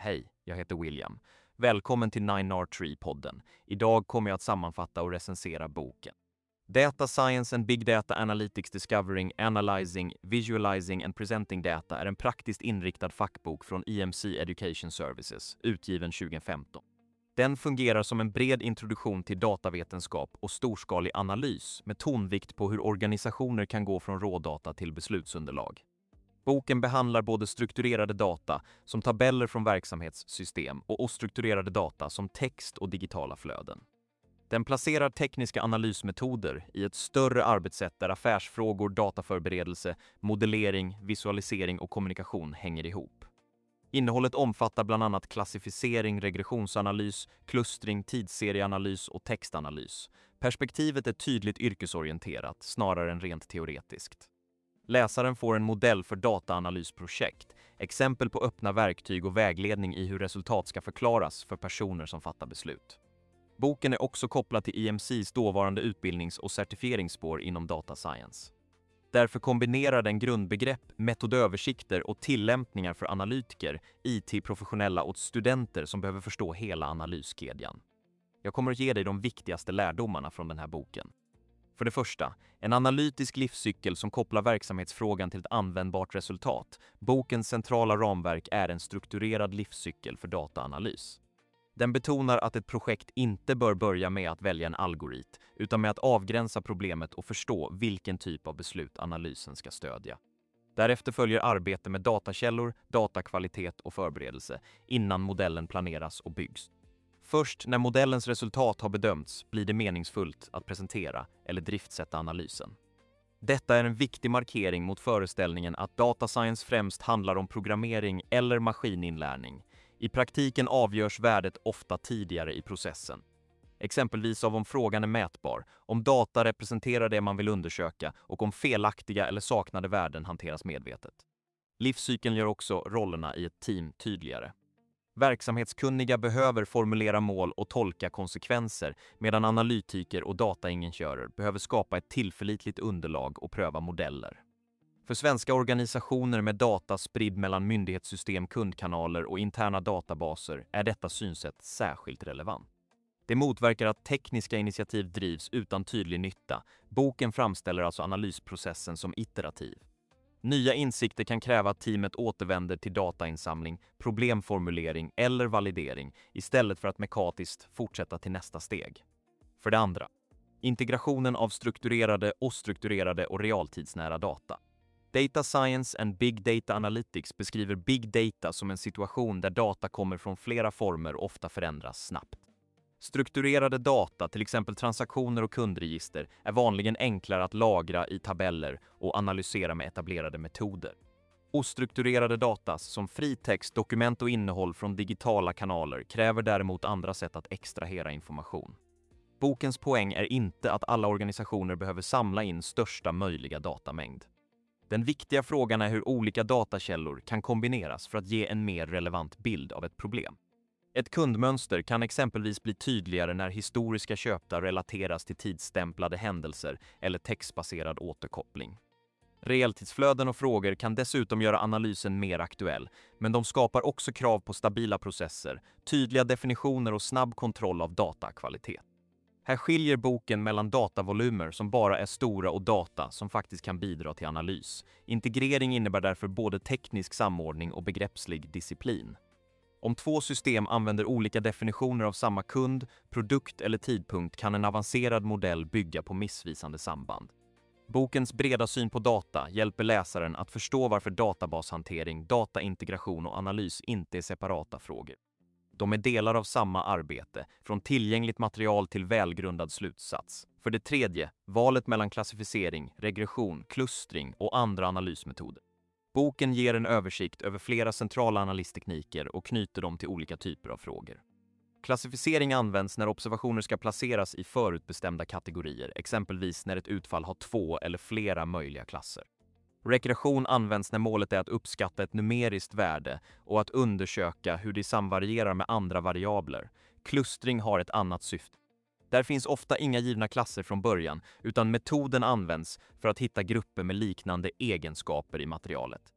Hej, jag heter William. Välkommen till 9R3-podden. Idag kommer jag att sammanfatta och recensera boken. Data Science and Big Data Analytics Discovering, Analyzing, Visualizing and Presenting Data är en praktiskt inriktad fackbok från EMC Education Services, utgiven 2015. Den fungerar som en bred introduktion till datavetenskap och storskalig analys med tonvikt på hur organisationer kan gå från rådata till beslutsunderlag. Boken behandlar både strukturerade data som tabeller från verksamhetssystem och ostrukturerade data som text och digitala flöden. Den placerar tekniska analysmetoder i ett större arbetssätt där affärsfrågor, dataförberedelse, modellering, visualisering och kommunikation hänger ihop. Innehållet omfattar bland annat klassificering, regressionsanalys, klustring, tidsserieanalys och textanalys. Perspektivet är tydligt yrkesorienterat, snarare än rent teoretiskt. Läsaren får en modell för dataanalysprojekt, exempel på öppna verktyg och vägledning i hur resultat ska förklaras för personer som fattar beslut. Boken är också kopplad till EMCs dåvarande utbildnings- och certifieringsspår inom data science. Därför kombinerar den grundbegrepp, metodöversikter och tillämpningar för analytiker, IT-professionella och studenter som behöver förstå hela analyskedjan. Jag kommer att ge dig de viktigaste lärdomarna från den här boken. För det första, en analytisk livscykel som kopplar verksamhetsfrågan till ett användbart resultat. Bokens centrala ramverk är en strukturerad livscykel för dataanalys. Den betonar att ett projekt inte bör börja med att välja en algoritm, utan med att avgränsa problemet och förstå vilken typ av beslut analysen ska stödja. Därefter följer arbete med datakällor, datakvalitet och förberedelse innan modellen planeras och byggs. Först när modellens resultat har bedömts blir det meningsfullt att presentera eller driftsätta analysen. Detta är en viktig markering mot föreställningen att data science främst handlar om programmering eller maskininlärning. I praktiken avgörs värdet ofta tidigare i processen. Exempelvis av om frågan är mätbar, om data representerar det man vill undersöka och om felaktiga eller saknade värden hanteras medvetet. Livscykeln gör också rollerna i ett team tydligare. Verksamhetskunniga behöver formulera mål och tolka konsekvenser, medan analytiker och dataingenjörer behöver skapa ett tillförlitligt underlag och pröva modeller. För svenska organisationer med data spridd mellan myndighetssystem, kundkanaler och interna databaser är detta synsätt särskilt relevant. Det motverkar att tekniska initiativ drivs utan tydlig nytta. Boken framställer alltså analysprocessen som iterativ. Nya insikter kan kräva att teamet återvänder till datainsamling, problemformulering eller validering istället för att mekaniskt fortsätta till nästa steg. För det andra, integrationen av strukturerade, ostrukturerade och realtidsnära data. Data Science and Big Data Analytics beskriver Big Data som en situation där data kommer från flera former och ofta förändras snabbt. Strukturerade data, till exempel transaktioner och kundregister, är vanligen enklare att lagra i tabeller och analysera med etablerade metoder. Ostrukturerade data, som fri text, dokument och innehåll från digitala kanaler, kräver däremot andra sätt att extrahera information. Bokens poäng är inte att alla organisationer behöver samla in största möjliga datamängd. Den viktiga frågan är hur olika datakällor kan kombineras för att ge en mer relevant bild av ett problem. Ett kundmönster kan exempelvis bli tydligare när historiska köpta relateras till tidsstämplade händelser eller textbaserad återkoppling. Realtidsflöden och frågor kan dessutom göra analysen mer aktuell, men de skapar också krav på stabila processer, tydliga definitioner och snabb kontroll av datakvalitet. Här skiljer boken mellan datavolymer som bara är stora och data som faktiskt kan bidra till analys. Integrering innebär därför både teknisk samordning och begreppslig disciplin. Om två system använder olika definitioner av samma kund, produkt eller tidpunkt kan en avancerad modell bygga på missvisande samband. Bokens breda syn på data hjälper läsaren att förstå varför databashantering, dataintegration och analys inte är separata frågor. De är delar av samma arbete, från tillgängligt material till välgrundad slutsats. För det tredje, valet mellan klassificering, regression, klustring och andra analysmetoder. Boken ger en översikt över flera centrala analystekniker och knyter dem till olika typer av frågor. Klassificering används när observationer ska placeras i förutbestämda kategorier, exempelvis när ett utfall har två eller flera möjliga klasser. Regression används när målet är att uppskatta ett numeriskt värde och att undersöka hur det samvarierar med andra variabler. Klustring har ett annat syfte. Där finns ofta inga givna klasser från början, utan metoden används för att hitta grupper med liknande egenskaper i materialet.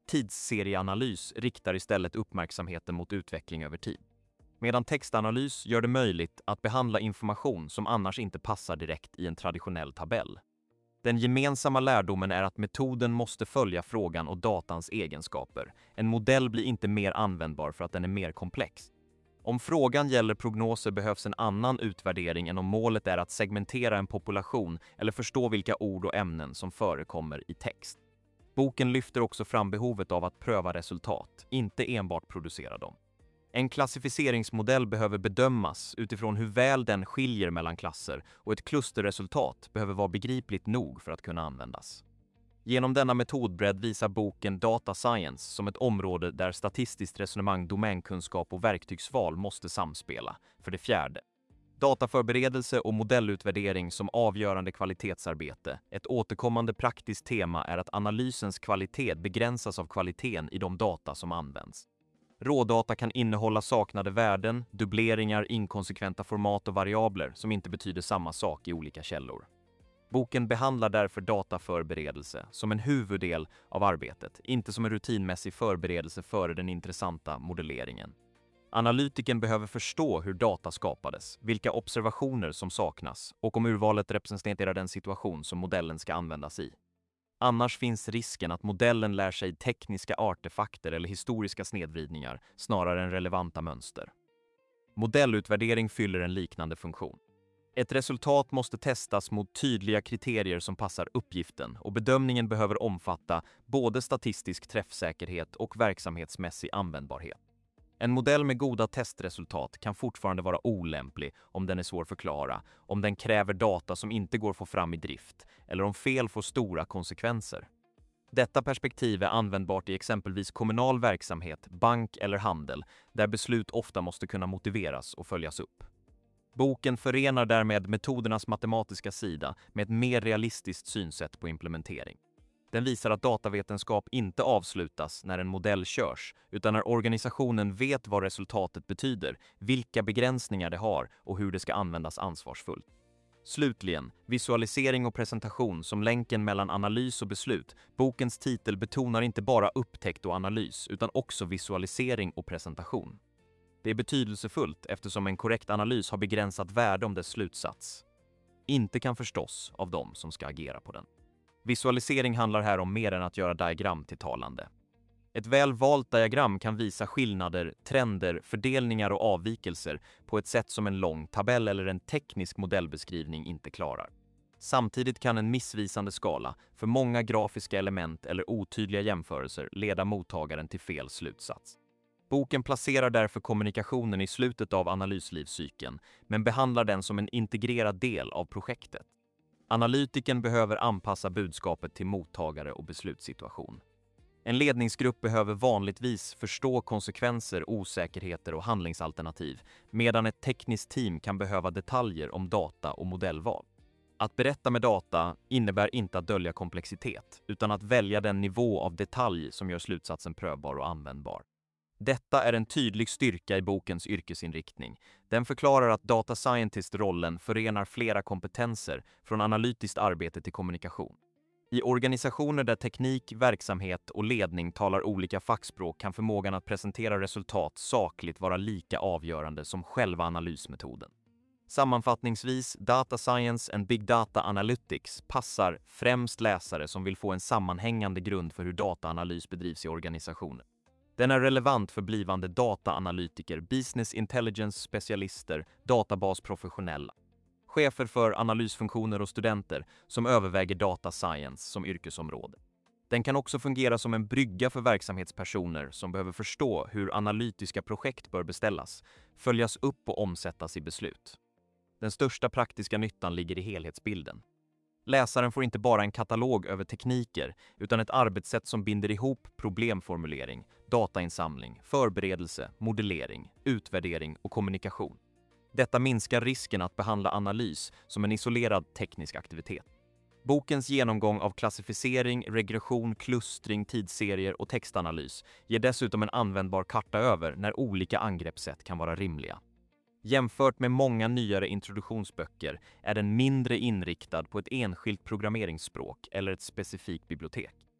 Tidsserieanalys riktar istället uppmärksamheten mot utveckling över tid, medan textanalys gör det möjligt att behandla information som annars inte passar direkt i en traditionell tabell. Den gemensamma lärdomen är att metoden måste följa frågan och datans egenskaper. En modell blir inte mer användbar för att den är mer komplex. Om frågan gäller prognoser behövs en annan utvärdering än om målet är att segmentera en population eller förstå vilka ord och ämnen som förekommer i text. Boken lyfter också fram behovet av att pröva resultat, inte enbart producera dem. En klassificeringsmodell behöver bedömas utifrån hur väl den skiljer mellan klasser och ett klusterresultat behöver vara begripligt nog för att kunna användas. Genom denna metodbredd visar boken Data Science som ett område där statistiskt resonemang, domänkunskap och verktygsval måste samspela. För det fjärde, dataförberedelse och modellutvärdering som avgörande kvalitetsarbete. Ett återkommande praktiskt tema är att analysens kvalitet begränsas av kvaliteten i de data som används. Rådata kan innehålla saknade värden, dubbleringar, inkonsekventa format och variabler som inte betyder samma sak i olika källor. Boken behandlar därför dataförberedelse som en huvuddel av arbetet, inte som en rutinmässig förberedelse före den intressanta modelleringen. Analytikern behöver förstå hur data skapades, vilka observationer som saknas och om urvalet representerar den situation som modellen ska användas i. Annars finns risken att modellen lär sig tekniska artefakter eller historiska snedvridningar snarare än relevanta mönster. Modellutvärdering fyller en liknande funktion. Ett resultat måste testas mot tydliga kriterier som passar uppgiften och bedömningen behöver omfatta både statistisk träffsäkerhet och verksamhetsmässig användbarhet. En modell med goda testresultat kan fortfarande vara olämplig om den är svår att förklara, om den kräver data som inte går att få fram i drift eller om fel får stora konsekvenser. Detta perspektiv är användbart i exempelvis kommunal verksamhet, bank eller handel, där beslut ofta måste kunna motiveras och följas upp. Boken förenar därmed metodernas matematiska sida med ett mer realistiskt synsätt på implementering. Den visar att datavetenskap inte avslutas när en modell körs, utan när organisationen vet vad resultatet betyder, vilka begränsningar det har och hur det ska användas ansvarsfullt. Slutligen, visualisering och presentation som länken mellan analys och beslut. Bokens titel betonar inte bara upptäckt och analys, utan också visualisering och presentation. Det är betydelsefullt eftersom en korrekt analys har begränsat värde om dess slutsats inte kan förstås av dem som ska agera på den. Visualisering handlar här om mer än att göra diagram till talande. Ett väl valt diagram kan visa skillnader, trender, fördelningar och avvikelser på ett sätt som en lång tabell eller en teknisk modellbeskrivning inte klarar. Samtidigt kan en missvisande skala för många grafiska element eller otydliga jämförelser leda mottagaren till fel slutsats. Boken placerar därför kommunikationen i slutet av analyslivscykeln, men behandlar den som en integrerad del av projektet. Analytikern behöver anpassa budskapet till mottagare och beslutssituation. En ledningsgrupp behöver vanligtvis förstå konsekvenser, osäkerheter och handlingsalternativ, medan ett tekniskt team kan behöva detaljer om data och modellval. Att berätta med data innebär inte att dölja komplexitet, utan att välja den nivå av detalj som gör slutsatsen prövbar och användbar. Detta är en tydlig styrka i bokens yrkesinriktning. Den förklarar att data scientist-rollen förenar flera kompetenser från analytiskt arbete till kommunikation. I organisationer där teknik, verksamhet och ledning talar olika fackspråk kan förmågan att presentera resultat sakligt vara lika avgörande som själva analysmetoden. Sammanfattningsvis, Data Science and Big Data Analytics passar främst läsare som vill få en sammanhängande grund för hur dataanalys bedrivs i organisationer. Den är relevant för blivande dataanalytiker, business intelligence-specialister, databasprofessionella, chefer för analysfunktioner och studenter som överväger data science som yrkesområde. Den kan också fungera som en brygga för verksamhetspersoner som behöver förstå hur analytiska projekt bör beställas, följas upp och omsättas i beslut. Den största praktiska nyttan ligger i helhetsbilden. Läsaren får inte bara en katalog över tekniker, utan ett arbetssätt som binder ihop problemformulering, datainsamling, förberedelse, modellering, utvärdering och kommunikation. Detta minskar risken att behandla analys som en isolerad teknisk aktivitet. Bokens genomgång av klassificering, regression, klustring, tidsserier och textanalys ger dessutom en användbar karta över när olika angreppssätt kan vara rimliga. Jämfört med många nyare introduktionsböcker är den mindre inriktad på ett enskilt programmeringsspråk eller ett specifikt bibliotek.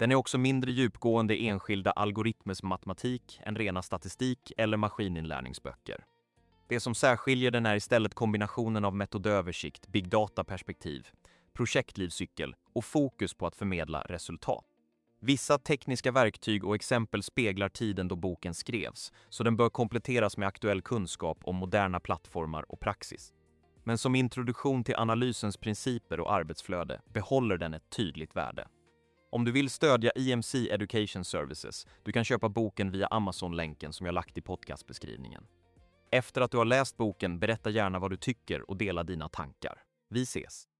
Den är också mindre djupgående i enskilda algoritmers matematik än rena statistik eller maskininlärningsböcker. Det som särskiljer den är istället kombinationen av metodöversikt, big data-perspektiv, projektlivscykel och fokus på att förmedla resultat. Vissa tekniska verktyg och exempel speglar tiden då boken skrevs, så den bör kompletteras med aktuell kunskap om moderna plattformar och praxis. Men som introduktion till analysens principer och arbetsflöde behåller den ett tydligt värde. Om du vill stödja EMC Education Services, du kan köpa boken via Amazon-länken som jag lagt i podcastbeskrivningen. Efter att du har läst boken, berätta gärna vad du tycker och dela dina tankar. Vi ses!